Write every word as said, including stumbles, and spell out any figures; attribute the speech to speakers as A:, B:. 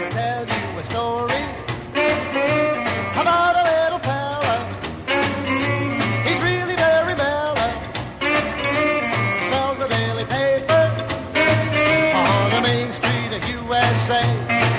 A: tell you a story about a little fella. He's really very mellow. Sells a daily paper on the main street of U S A.